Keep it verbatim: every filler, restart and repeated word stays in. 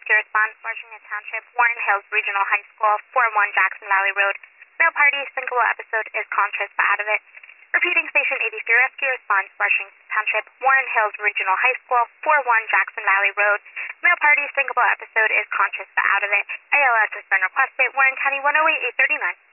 Rescue Response, Washington Township, Warren Hills Regional High School, four one Jackson Valley Road. Male party, single episode is conscious but out of it. Repeating station eighty-three Rescue Response, Washington Township, Warren Hills Regional High School, four one Jackson Valley Road. Male party, single episode is conscious but out of it. A L S has been requested. Warren County one oh eight, eight thirty-nine.